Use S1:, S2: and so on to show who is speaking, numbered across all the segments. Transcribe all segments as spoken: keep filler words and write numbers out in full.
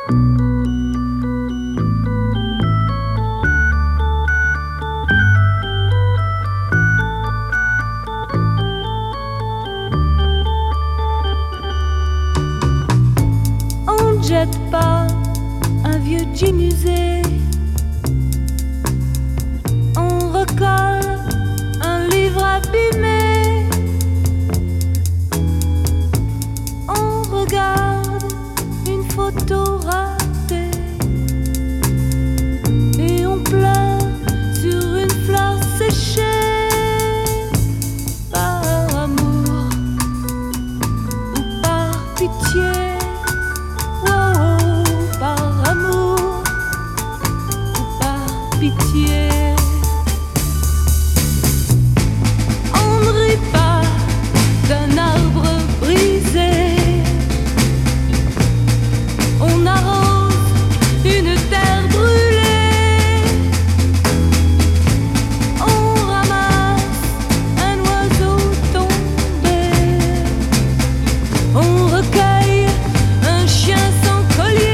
S1: Pas un vieux jean usé, on recolle un livre abîmé, on regarde une photo ratée et on pleure sur une fleur séchée. Par amour ou par pitié, pitié. On ne rit pas d'un arbre brisé, on arrose une terre brûlée, on ramasse un oiseau tombé, on recueille un chien sans collier.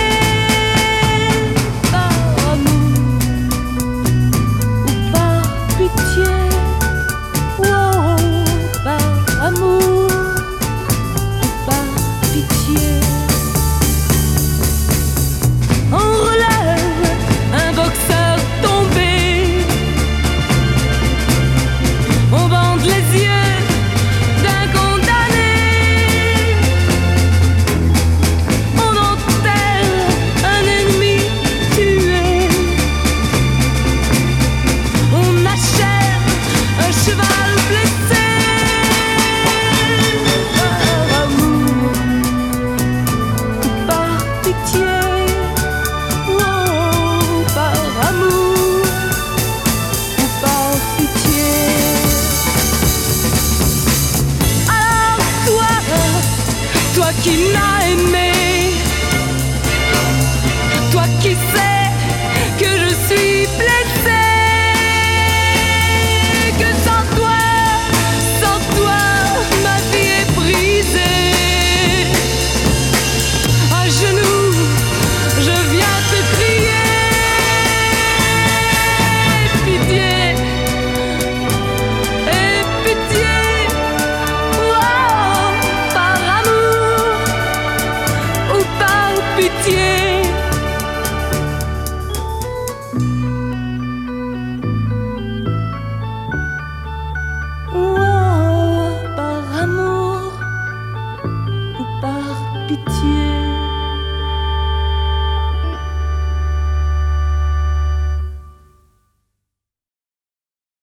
S1: Qui m'a aimé, toi qui sais que je suis blessée, que sans toi, sans toi, ma vie est brisée. À genoux, je viens te crier, pitié, et pitié. Wow, par amour, pitié.